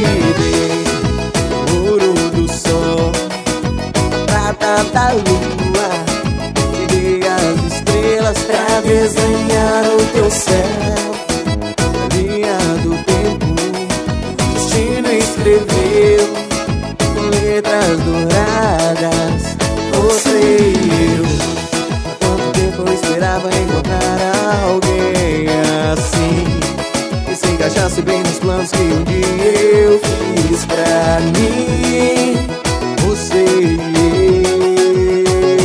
dei ouro do sol, prata da lua, te dei as estrelas pra desenhar o teu céu. Na linha do tempo, o destino escreveu com letras douradas, você e eu. Há quanto tempo eu esperava encontrar alguém assim, que se encaixasse bem nos planos que um dia eu fiz pra mim. Você e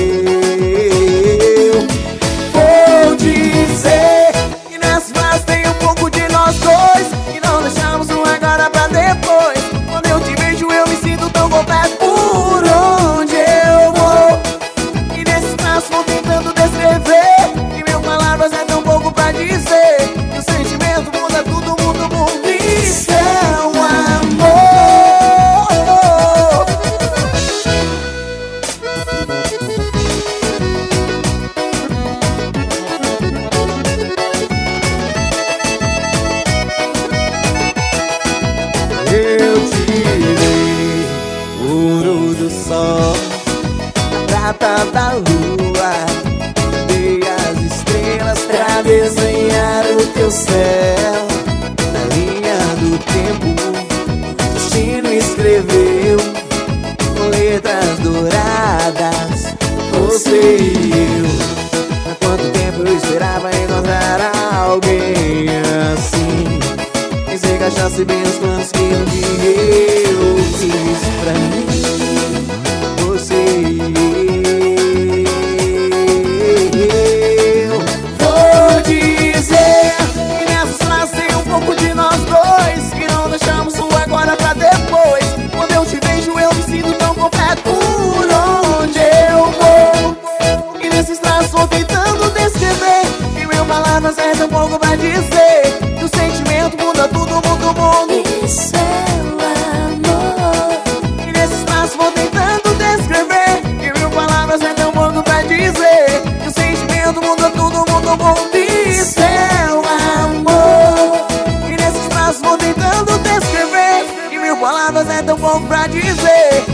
eu. Vou dizer que nessa fase tem um pouco de nós dois, que não deixamos um agora pra depois. Quando eu te vejo eu me sinto tão completo por onde eu vou. E nesses traços vou tentando descrever, e mil palavras é tão pouco pra dizer. Que o sentimento muda tudo, muda o mundo. Isso é um amor. Eu te dei ouro do sol, prata da lua, dei as estrelas pra desenhar o teu céu. Na linha do tempo, o destino escreveu com letras douradas, você e eu. Há quanto tempo eu esperava encontrar alguém assim, que se encaixasse bem nos planos que um dia eu fiz pra mim. Você e eu. Vou dizer que nessas frases tem um pouco de nós dois, que não deixamos o agora pra depois. Quando eu te vejo eu me sinto tão completo por onde eu vou. E nesses traços vou tentando descrever, e mil palavras é tão pouco pra dizer. Que o sentimento muda tudo, muda o mundo. Isso é o amor. E nesses traços vou tentando descrever, e mil palavras é tão pouco pra dizer. Que o sentimento muda tudo, muda o mundo. Isso é o amor. E nesses traços vou tentando descrever, e mil palavras é tão pouco pra dizer.